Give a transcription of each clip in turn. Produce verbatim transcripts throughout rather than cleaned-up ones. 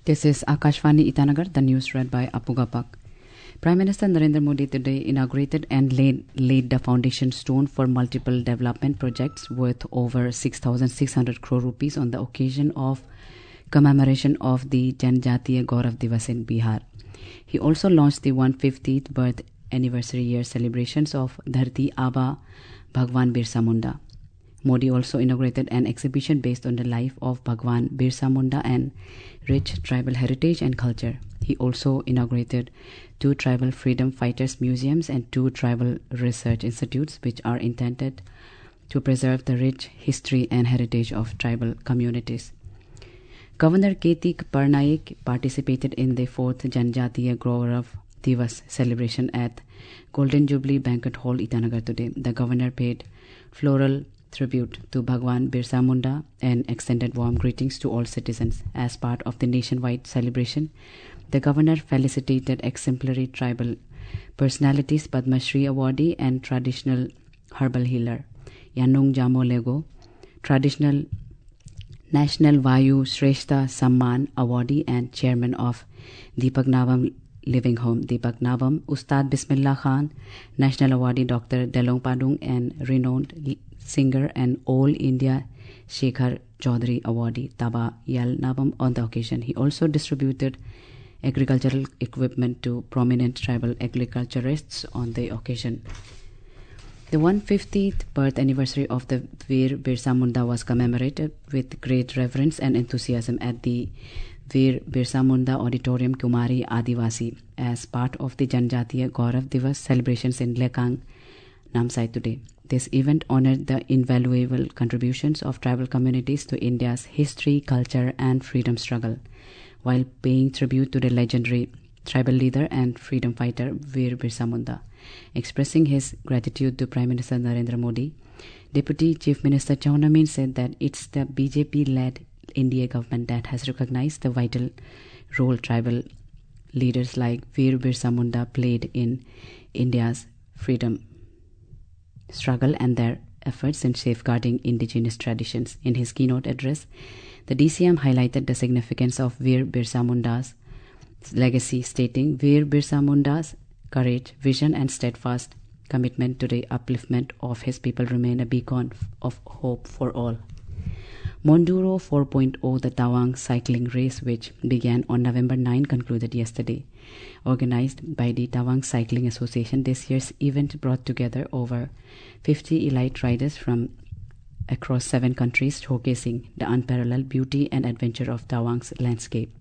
This is Akashvani Itanagar, the news read by Apugapak. Prime Minister Narendra Modi today inaugurated and laid, laid the foundation stone for multiple development projects worth over six thousand six hundred crore rupees on the occasion of commemoration of the Janjatiya Gaurav Divas in Bihar. He also launched the one hundred fiftieth birth anniversary year celebrations of Dharti Aba Bhagwan Birsa Munda. Modi also inaugurated an exhibition based on the life of Bhagwan Birsa Munda and rich tribal heritage and culture. He also inaugurated two tribal freedom fighters museums and two tribal research institutes which are intended to preserve the rich history and heritage of tribal communities. Governor Ketik Parnaik participated in the fourth Janjatiya Gaurav Divas celebration at Golden Jubilee Banquet Hall, Itanagar today. The governor paid floral tribute to Bhagwan Birsa Munda and extended warm greetings to all citizens. As part of the nationwide celebration, the governor felicitated exemplary tribal personalities Padma Shri awardee and traditional herbal healer Yanung Jamo Lego, traditional National Vayu Shrestha Samman awardee and chairman of Deepak Navam Living Home Deepak Navam, Ustad Bismillah Khan, National Awardee Doctor Delong Padung and renowned singer and All India Shekhar Chaudhary awardee Taba Yal Navam on the occasion. He also distributed agricultural equipment to prominent tribal agriculturists on the occasion. The one hundred fiftieth birth anniversary of the Veer Birsa Munda was commemorated with great reverence and enthusiasm at the Veer Birsa Munda Auditorium, Kumari, Adivasi, as part of the Janjatiya Gaurav Divas celebrations in Lekang, Namsai today. This event honored the invaluable contributions of tribal communities to India's history, culture, and freedom struggle, while paying tribute to the legendary tribal leader and freedom fighter Veer Birsa Munda. Expressing his gratitude to Prime Minister Narendra Modi, Deputy Chief Minister Chawna Mean said that it's the B J P-led N D A government that has recognized the vital role tribal leaders like Veer Birsa Munda played in India's freedom struggle and their efforts in safeguarding indigenous traditions. In his keynote address, the D C M highlighted the significance of Veer Birsa Munda's legacy, stating Veer Birsa Munda's courage, vision and steadfast commitment to the upliftment of his people remain a beacon of hope for all. Monduro four point oh, the Tawang cycling race, which began on November ninth, concluded yesterday. Organized by the Tawang Cycling Association, this year's event brought together over fifty elite riders from across seven countries, showcasing the unparalleled beauty and adventure of Tawang's landscape.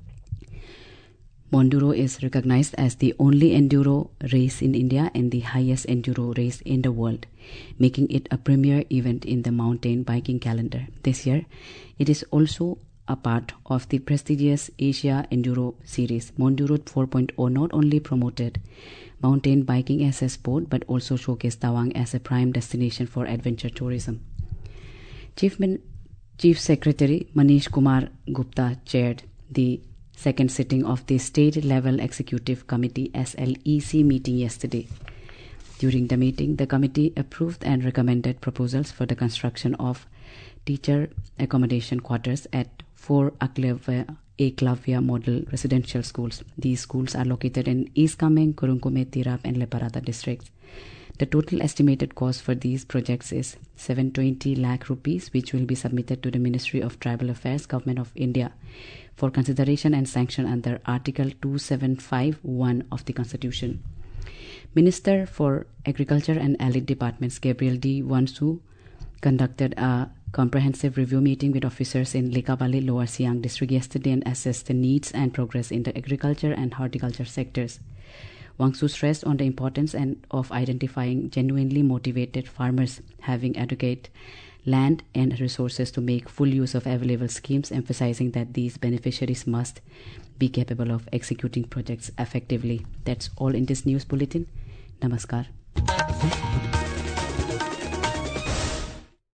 Monduro is recognized as the only enduro race in India and the highest enduro race in the world, making it a premier event in the mountain biking calendar. This year, it is also a part of the prestigious Asia Enduro Series. Monduro four point oh not only promoted mountain biking as a sport but also showcased Tawang as a prime destination for adventure tourism. Chief, Min- Chief Secretary Manish Kumar Gupta chaired the second sitting of the State Level Executive Committee S L E C meeting yesterday. During the meeting, the committee approved and recommended proposals for the construction of teacher accommodation quarters at four Eklavya, Eklavya model residential schools. These schools are located in East Kameng, Kurungkume, Tirap and Leparada districts. The total estimated cost for these projects is seven hundred twenty lakh rupees, which will be submitted to the Ministry of Tribal Affairs, Government of India, for consideration and sanction under Article two seven five one of the Constitution. Minister for Agriculture and Allied Departments Gabriel D. Wansu conducted a comprehensive review meeting with officers in Likavali, Lower Siang district yesterday and assessed the needs and progress in the agriculture and horticulture sectors. Wangsu stressed on the importance and of identifying genuinely motivated farmers having adequate land and resources to make full use of available schemes, emphasizing that these beneficiaries must be capable of executing projects effectively. That's all in this news bulletin. Namaskar.